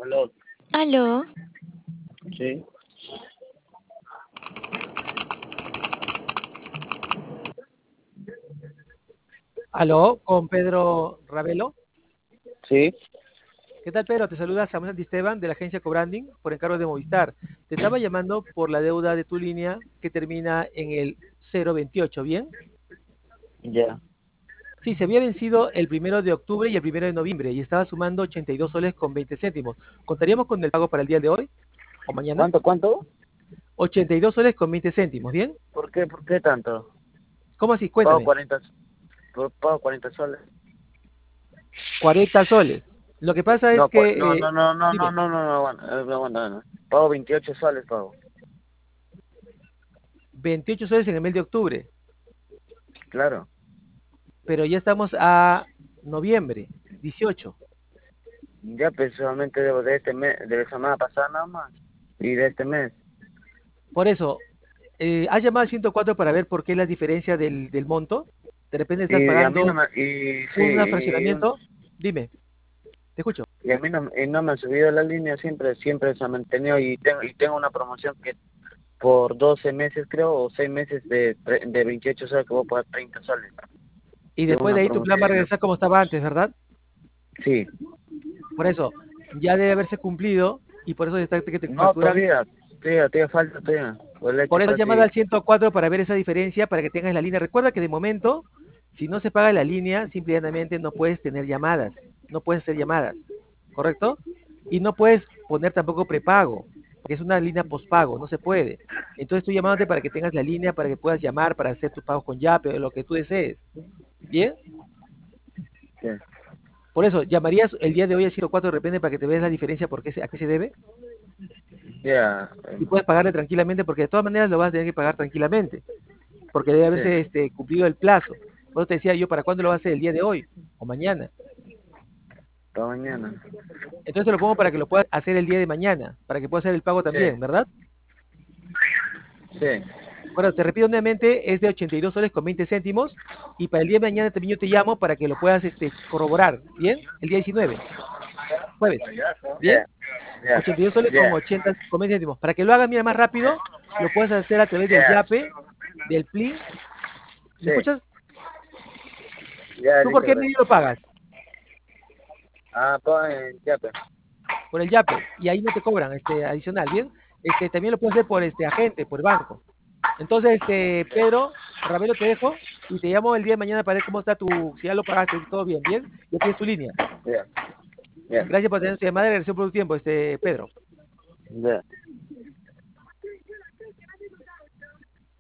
Aló, Aló, sí, Aló, con Pedro Ravelo. sí, ¿Qué tal, Pedro? Te saluda Samuel Santisteban de la agencia Cobranding por encargo de Movistar. Te estaba llamando por la deuda de tu línea que termina en el 028, ¿bien? ya. Sí, se había vencido el 1 de octubre y el 1 de noviembre y estaba sumando 82 soles con 20 céntimos. ¿Contaríamos con el pago para el día de hoy o mañana? ¿Cuánto? 82 soles con 20 céntimos, ¿bien? ¿Por qué tanto? ¿Cómo así? Pago Cuéntame. 40, pago 40 soles. 40 soles. Lo que pasa es No, que, no, no, no, no, no, dime, no, no, no, aguanta, aguanta, no. Pago 28 soles, pago. 28 soles en el mes de octubre, Claro. pero ya estamos a noviembre, 18. Ya personalmente debo de este mes, de la semana pasada nada más. Y de este mes. Por eso, ¿has llamado al 104 para ver por qué la diferencia del monto? De repente estás Y a mí no pagando me, y sí, un fraccionamiento. Dime, te escucho. y a mí no, y no me han subido la línea, siempre se ha mantenido y tengo una promoción que por 12 meses creo, o 6 meses de 28 soles que voy a pagar 30 soles. Y Tengo después una de ahí tu plan va a promoción. regresar como estaba antes, ¿verdad? Sí. Por eso, ya debe haberse cumplido y por eso está que te No, facturan. todavía falta todavía. Por el hecho Por eso está has llamado así. al 104 para ver esa diferencia, para que tengas la línea. Recuerda que de momento, si no se paga la línea, simplemente no puedes tener llamadas, no puedes hacer llamadas, ¿correcto? Y no puedes poner tampoco prepago, porque es una línea postpago, no se puede. Entonces estoy llamándote para que tengas la línea, para que puedas llamar, para hacer tus pagos con Yape o lo que tú desees. ¿Bien? Sí. Por eso, ¿llamarías el día de hoy al 104 de repente para que te veas la diferencia a qué se debe? Ya, Y puedes pagarle tranquilamente, porque de todas maneras lo vas a tener que pagar tranquilamente, porque debe sí, haberse cumplido el plazo. Por eso te decía yo, ¿para cuándo lo vas a hacer? ¿El día de hoy o mañana? para mañana. Entonces te lo pongo para que lo puedas hacer el día de mañana, para que puedas hacer el pago Sí, también, ¿verdad? sí, Bueno, te repito nuevamente, es de 82 soles con 20 céntimos y para el día de mañana también yo te llamo para que lo puedas corroborar, ¿bien? El día 19, jueves, ¿bien? ya, ya, 82 soles con ya, 80, con 20 céntimos. Para que lo hagas, mira, más rápido, lo puedes hacer a través del ya, Yape, del Plin. ¿Me sí, escuchas? ya, ¿Tú por listo, qué medio gracias. lo pagas? Pues, ya, pues. Por el Yape. Y ahí no te cobran adicional, ¿bien? También lo puedes hacer por agente, por banco. Entonces, Pedro, Ravelo, te dejo y te llamo el día de mañana para ver cómo está si ya lo pagaste, todo bien, ¿bien? Ya tienes tu línea. Ya, ya, Gracias por tener tu llamada y gracias por tu tiempo, Pedro. ya.